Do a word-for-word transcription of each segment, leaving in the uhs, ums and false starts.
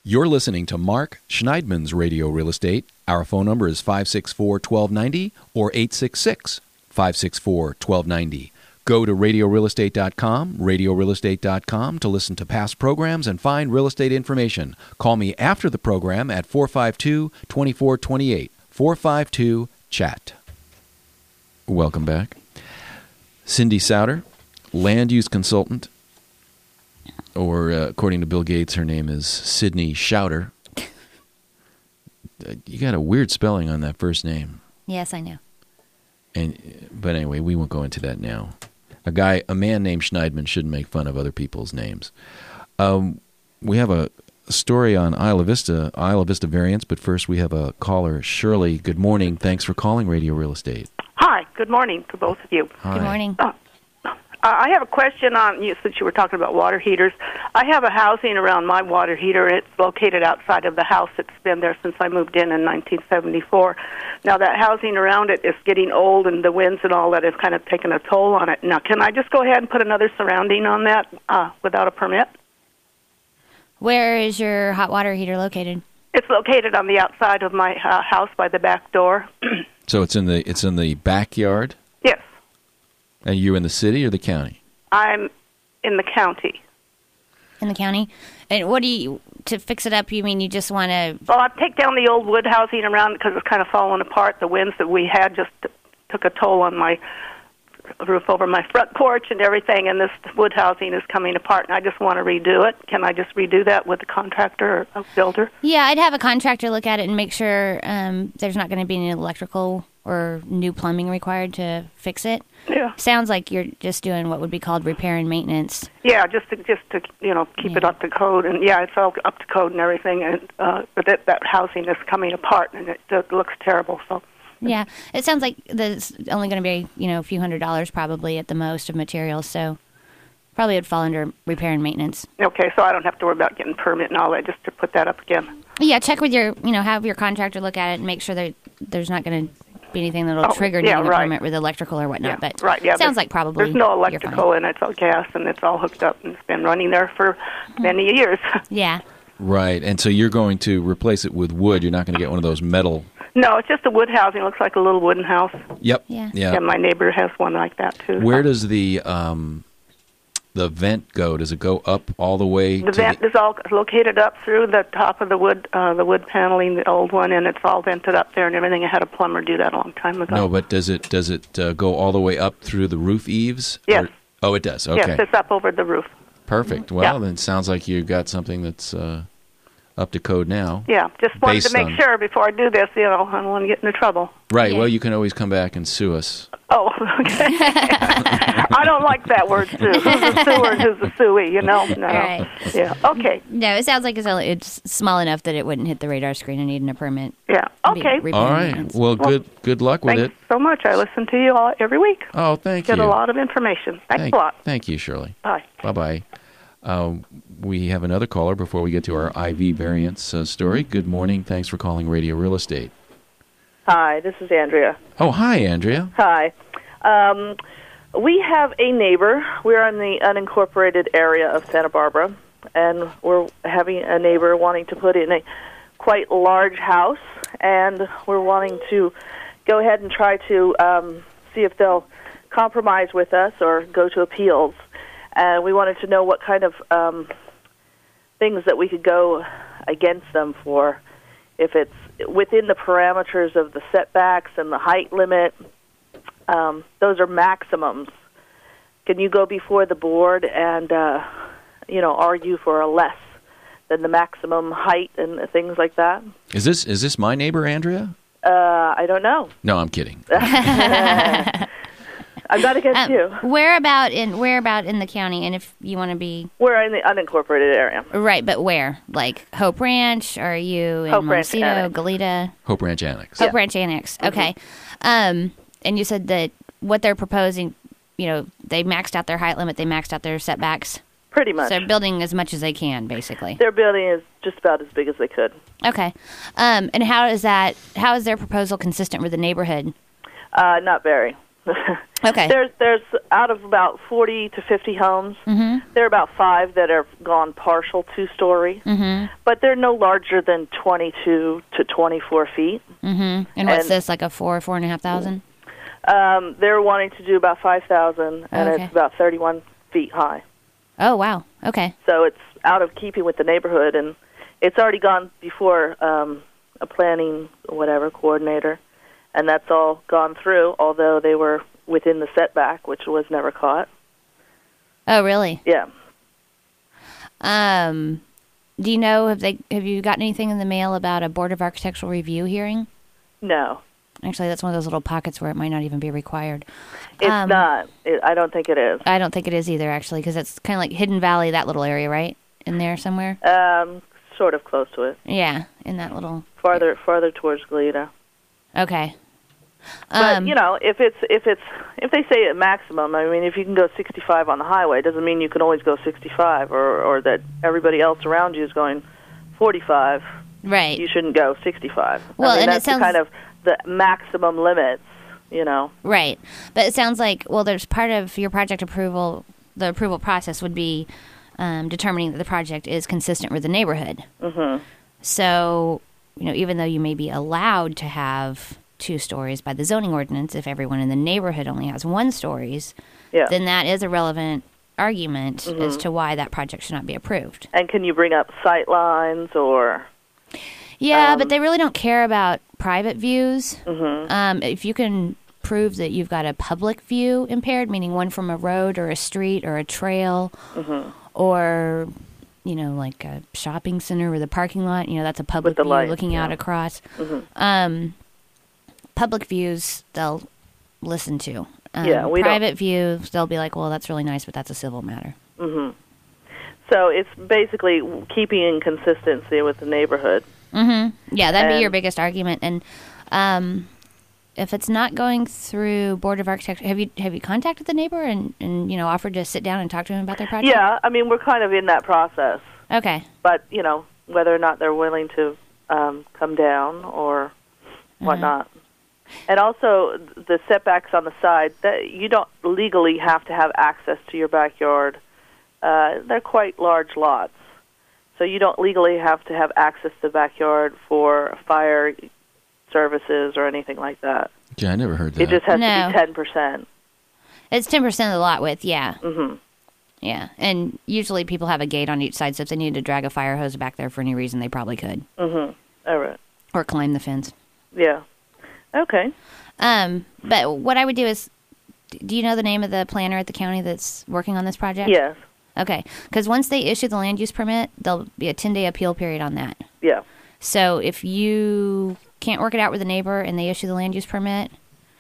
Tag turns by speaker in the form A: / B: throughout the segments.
A: You're listening to Mark Schneidman's Radio Real Estate. Our phone number is five six four, one two nine zero or eight six six, five six four, one two nine zero. Go to radio real estate dot com, radio real estate dot com to listen to past programs and find real estate information. Call me after the program at four five two, two four two eight, four five two, chat. Welcome back. Cindy Souter, land use consultant, or uh, according to Bill Gates, her name is Sydney Schouter. You got a weird spelling on that first name.
B: Yes, I know.
A: And but anyway, we won't go into that now. A guy, a man named Schneidman shouldn't make fun of other people's names. Um, we have a story on Isla Vista, Isla Vista variants, but first we have a caller, Shirley. Good morning. Thanks for calling Radio Real Estate.
C: Hi. Good morning to both of you.
A: Hi.
B: Good morning.
C: Uh, I have a question on you, since you were talking about water heaters. I have a housing around my water heater. It's located outside of the house. It's been there since I moved in in nineteen seventy-four. Now, that housing around it is getting old, and the winds and all that have kind of taken a toll on it. Now, can I just go ahead and put another surrounding on that uh, without a permit?
B: Where is your hot water heater located?
C: It's located on the outside of my uh, house by the back door.
A: So it's in the it's in the backyard?
C: Yes.
A: Are you in the city or the county?
C: I'm in the county.
B: In the county? And what do you, to fix it up, you mean you just want to...
C: Well, I take down the old wood housing around because it's kind of falling apart. The winds that we had just t- took a toll on my roof over my front porch and everything, and this wood housing is coming apart, and I just want to redo it. Can I just redo that with a contractor or a builder?
B: Yeah, I'd have a contractor look at it and make sure um, there's not going to be any electrical or new plumbing required to fix it.
C: Yeah.
B: Sounds like you're just doing what would be called repair and maintenance.
C: Yeah, just to just to you know keep
B: Yeah.
C: it up to code, and yeah, it's all up to code and everything. And uh, but that that housing is coming apart, and it, it looks terrible. So.
B: Yeah, it sounds like there's only going to be, you know, a few hundred dollars probably at the most of materials, so probably would fall under repair and maintenance.
C: Okay, so I don't have to worry about getting permit and all that, just to put that up again.
B: Yeah, check with your, you know, have your contractor look at it and make sure that there's not going to be anything that'll
C: Oh,
B: trigger
C: yeah,
B: needing a
C: right.
B: permit with electrical or whatnot.
C: Yeah,
B: but
C: right, yeah,
B: sounds
C: there's-
B: like probably
C: There's no
B: you're
C: electrical,
B: fine.
C: and it's all gas, and it's all hooked up, and it's been running there for many years.
B: Yeah.
A: Right, and so you're going to replace it with wood. You're not going to get one of those metal...
C: No, it's just a wood housing. It looks like a little wooden house.
A: Yep.
B: Yeah.
A: Yeah.
C: Yeah, my neighbor has one like that, too.
A: Where does the um, the vent go? Does it go up all the way?
C: The
A: to
C: vent
A: the...
C: is all located up through the top of the wood, uh, the wood paneling, the old one, and it's all vented up there and everything. I had a plumber do that a long time ago.
A: No, but does it does it uh, go all the way up through the roof eaves?
C: Yes.
A: Or... Oh, it does. Okay.
C: Yes, it's up over the roof.
A: Perfect. Well,
C: Yeah.
A: then it sounds like you got something that's uh, up to code now.
C: Yeah, just wanted
A: Based
C: to make
A: on-
C: sure before I do this, you know, I don't want to get into trouble.
A: Right.
B: Yeah.
A: Well, you can always come back and sue us.
C: Oh, okay. I don't like that word, sue. Who's a sewer and who's a suey, you know? No.
B: Right.
C: Yeah, okay.
B: No, it sounds like it's, only, it's small enough that it wouldn't hit the radar screen and need a permit.
C: Yeah,
B: Be
C: okay.
B: repair
A: All
B: and
A: right.
B: maintenance.
A: Well, good good luck with
C: Thanks
A: it.
C: so much. I listen to you all every week.
A: Oh, thank
C: Get
A: you.
C: a lot of information. Thanks
A: Thank,
C: a lot.
A: thank you, Shirley.
C: Bye.
A: Bye-bye. Uh, we have another caller before we get to our I V variance uh, story. Good morning. Thanks for calling Radio Real Estate.
D: Hi, this is Andrea.
A: Oh, hi, Andrea.
D: Hi. Um, we have a neighbor. We're in the unincorporated area of Santa Barbara, and we're having a neighbor wanting to put in a quite large house, and we're wanting to go ahead and try to um, see if they'll compromise with us or go to appeals. And we wanted to know what kind of um, things that we could go against them for, if it's within the parameters of the setbacks and the height limit. Um, those are maximums. Can you go before the board and, uh, you know, argue for a less than the maximum height and things like that?
A: Is this is this my neighbor, Andrea?
D: Uh, I don't know.
A: No, I'm kidding.
D: I'm not against
B: Um,
D: you.
B: where about in where about in the county? And if you want to be
D: We're in the unincorporated area.
B: right, but where? Like Hope Ranch? Or are you in
D: Hope Ranch
B: Montecito,
D: Annex.
B: Goleta?
A: Hope Ranch Annex.
B: Hope Ranch Annex. Okay. Um, and you said that what they're proposing, you know, they maxed out their height limit, they maxed out their setbacks.
D: Pretty much.
B: So they're building as much as they can, basically.
D: Their building is just about as big as they could.
B: Okay. Um, and how is that? How is their proposal consistent with the neighborhood?
D: Uh, not very.
B: Okay.
D: There's there's out of about forty to fifty homes,
B: Mm-hmm.
D: there are about five that have gone partial two-story,
B: Mm-hmm.
D: but they're no larger than twenty-two to twenty-four feet.
B: Mm-hmm. And what's
D: And-
B: this, like a four, four and a half thousand?
D: Um, they're wanting to do about five thousand, and
B: Okay.
D: it's about thirty-one feet high.
B: Oh, wow. Okay.
D: So it's out of keeping with the neighborhood, and it's already gone before um, a planning whatever coordinator, and that's all gone through, although they were within the setback, which was never caught.
B: Oh, really?
D: Yeah.
B: Um, do you know, have they, have you gotten anything in the mail about a Board of Architectural Review hearing?
D: No.
B: Actually, that's one of those little pockets where it might not even be required.
D: It's
B: Um,
D: not. It, I don't think it is.
B: I don't think it is either, actually, because it's kind of like Hidden Valley, that little area, right? In there somewhere?
D: Um, sort of close to it.
B: Yeah, in that little...
D: Farther farther towards Galita.
B: Okay.
D: But
B: Um,
D: you know, if it's if it's if they say a maximum, I mean, if you can go sixty-five on the highway, it doesn't mean you can always go sixty-five, or or that everybody else around you is going forty-five.
B: Right.
D: You shouldn't go sixty-five.
B: Well,
D: I mean,
B: and it
D: that's the
B: sounds-
D: kind of the maximum limits. You know.
B: Right. But it sounds like, well, there's part of your project approval, the approval process would be um, determining that the project is consistent with the neighborhood.
D: Mm-hmm.
B: So, you know, even though you may be allowed to have two stories by the zoning ordinance, if everyone in the neighborhood only has one stories,
D: Yeah.
B: then that is a relevant argument
D: Mm-hmm.
B: as to why that project should not be approved.
D: And can you bring up sight lines or?
B: Yeah,
D: Um,
B: but they really don't care about private views.
D: Mm-hmm.
B: Um, if you can prove that you've got a public view impaired, meaning one from a road or a street or a trail,
D: Mm-hmm.
B: or you know, like a shopping center with a parking lot, you know, that's a public
D: the
B: view
D: lights,
B: looking out
D: yeah.
B: across.
D: Mm-hmm.
B: Um, public views they'll listen to. Um,
D: Yeah, we don't-
B: private views they'll be like, well, that's really nice, but that's a civil matter.
D: Mm-hmm. So it's basically keeping in consistency with the neighborhood.
B: Mm-hmm. Yeah, that'd be
D: And-
B: your biggest argument. And um, if it's not going through Board of Architecture, have you have you contacted the neighbor and, and you know offered to sit down and talk to him about their project?
D: Yeah, I mean, we're kind of in that process.
B: Okay.
D: But, you know, whether or not they're willing to um, come down or whatnot. And also, the setbacks on the side, that you don't legally have to have access to your backyard. Uh, they're quite large lots. So you don't legally have to have access to the backyard for fire services or anything like that.
A: Yeah, I never heard that.
D: It just has
B: No.
D: to be ten percent.
B: It's ten percent of the lot width, yeah.
D: Mm-hmm.
B: Yeah. And usually people have a gate on each side, so if they needed to drag a fire hose back there for any reason, they probably could.
D: Mm-hmm. All right.
B: Or climb the fence.
D: Yeah. Okay.
B: Um, but what I would do is, do you know the name of the planner at the county that's working on this project?
D: Yes.
B: Okay. Because once they issue the land use permit, there'll be a ten-day appeal period on that.
D: Yeah.
B: So if you can't work it out with a neighbor and they issue the land use permit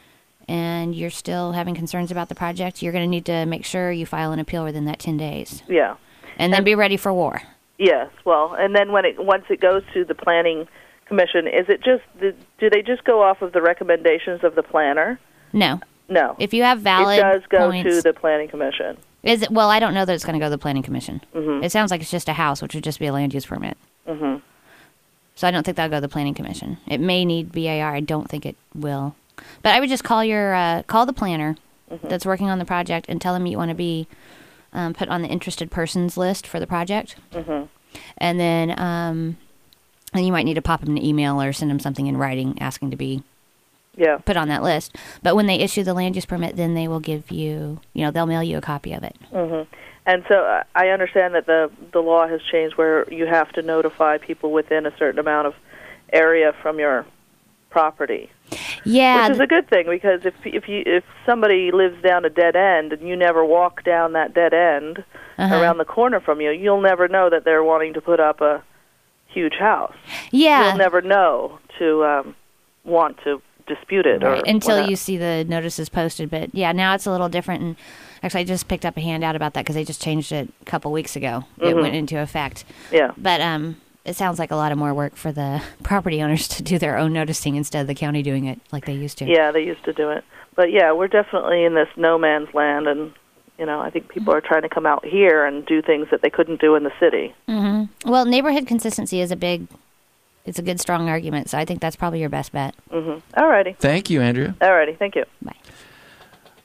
B: and you're still having concerns about the project, you're going to need to make sure you file an appeal within that ten days.
D: Yeah.
B: And then
D: And-
B: be ready for war.
D: Yes, well, and then when it once it goes to the planning commission, is it just the, do they just go off of the recommendations of the planner?
B: No.
D: No,
B: If you have valid
D: it does go
B: points,
D: to the planning commission.
B: is it? Well, I don't know that it's going to go to the planning commission.
D: Mhm.
B: It sounds like it's just a house, which would just be a land use permit.
D: Hmm.
B: So I don't think that'll go to the planning commission. It may need B A R. I don't think it will. But I would just call your uh, call the planner
D: Mm-hmm.
B: that's working on the project and tell them you want to be um, put on the interested persons list for the project.
D: Hmm.
B: And then um, and you might need to pop them an email or send them something in writing asking to be
D: Yeah.
B: put on that list. But when they issue the land use permit, then they will give you, you know, they'll mail you a copy of it.
D: Hmm. And so uh, I understand that the the law has changed where you have to notify people within a certain amount of area from your property.
B: Yeah.
D: Which is a good thing, because if if you if somebody lives down a dead end and you never walk down that dead end
B: Uh-huh.
D: around the corner from you, you'll never know that they're wanting to put up a huge house.
B: yeah.
D: You'll never know to um, want to dispute it
B: Right,
D: or
B: until
D: whatnot.
B: you see the notices posted. But yeah, now it's a little different. And actually, I just picked up a handout about that because they just changed it a couple weeks ago. It
D: Mhm.
B: went into effect.
D: Yeah.
B: But um, it sounds like a lot of more work for the property owners to do their own noticing instead of the county doing it like they used to.
D: Yeah, they used to do it. But yeah, we're definitely in this no man's land, and you know, I think people are trying to come out here and do things that they couldn't do in the city.
B: hmm Well, neighborhood consistency is a big, it's a good, strong argument. So I think that's probably your best bet.
D: Mm-hmm. All righty.
A: Thank you, Andrea.
D: All righty. Thank you.
B: Bye.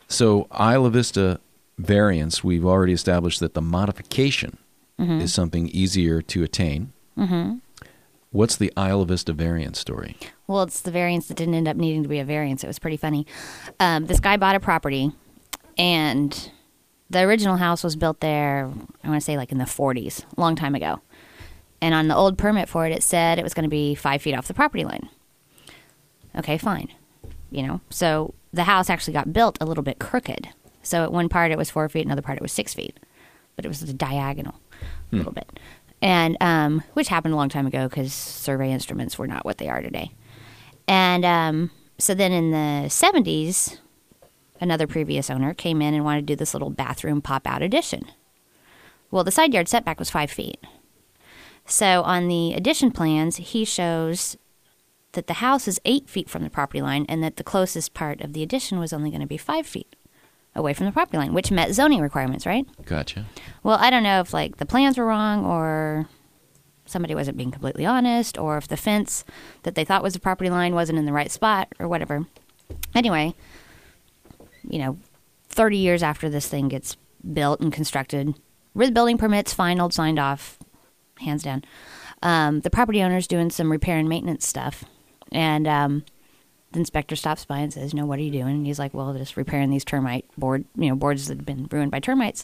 A: So Isla Vista variance, we've already established that the modification
B: Mm-hmm.
A: is something easier to attain.
B: Mm-hmm.
A: What's the Isla Vista variance story?
B: Well, it's the variance that didn't end up needing to be a variance. It was pretty funny. Um, this guy bought a property, and the original house was built there, I want to say like in the forties, a long time ago. And on the old permit for it, it said it was going to be five feet off the property line. Okay, fine. You know, so the house actually got built a little bit crooked. So at one part it was four feet, another part it was six feet. But it was the diagonal a little bit. And um, which happened a long time ago because survey instruments were not what they are today. And um, so then in the seventies, another previous owner came in and wanted to do this little bathroom pop-out addition. Well, the side yard setback was five feet. So on the addition plans, he shows that the house is eight feet from the property line and that the closest part of the addition was only going to be five feet away from the property line, which met zoning requirements, right?
A: Gotcha.
B: Well, I don't know if, like, the plans were wrong or somebody wasn't being completely honest or if the fence that they thought was the property line wasn't in the right spot or whatever. Anyway, you know, thirty years after this thing gets built and constructed, with building permits, finalized, signed off, hands down, um, the property owner's doing some repair and maintenance stuff. And um, the inspector stops by and says, "No, what are you doing?" And he's like, "Well, just repairing these termite board, you know, boards that have been ruined by termites."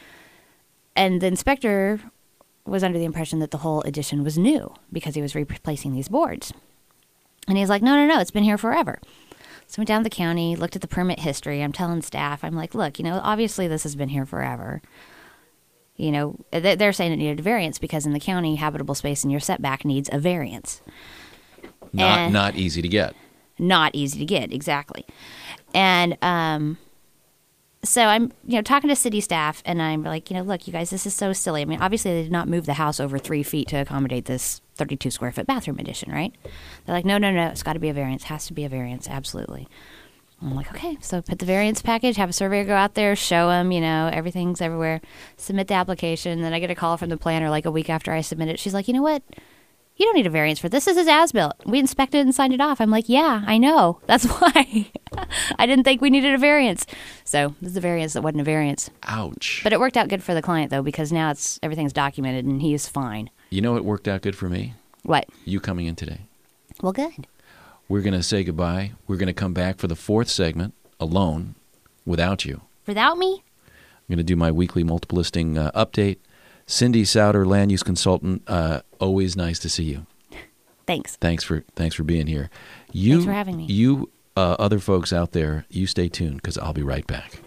B: And the inspector was under the impression that the whole addition was new because he was replacing these boards. And he's like, "No, no, no, it's been here forever." So I went down to the county, looked at the permit history. I'm telling staff, I'm like, "Look, you know, obviously this has been here forever." You know, they're saying it needed a variance because in the county, habitable space in your setback needs a variance.
A: Not
B: And-
A: not easy to get.
B: Not easy to get, exactly. And um, so I'm, you know, talking to city staff, and I'm like, you know, look, you guys, this is so silly. I mean, obviously they did not move the house over three feet to accommodate this thirty-two square foot bathroom addition, right? They're like, no, no, no, it's got to be a variance. Has to be a variance, absolutely. I'm like, okay, so put the variance package, have a surveyor go out there, show them, you know, everything's everywhere, submit the application. Then I get a call from the planner like a week after I submit it. She's like, you know what? You don't need a variance for this. This is as-built. We inspected and signed it off. I'm like, yeah, I know. That's why. I didn't think we needed a variance. So this is a variance that wasn't a variance.
A: Ouch.
B: But it worked out good for the client, though, because now it's everything's documented and he is fine.
A: You know what worked out good for me?
B: What?
A: You coming in today.
B: Well, good.
A: We're going to say goodbye. We're going to come back for the fourth segment alone without you.
B: Without me?
A: I'm going to do my weekly multiple listing uh, update. Cindy Souter, land use consultant. Uh, always nice to see you.
B: Thanks.
A: Thanks for thanks for being here. You,
B: Thanks for having me.
A: You uh, other folks out there, you stay tuned because I'll be right back.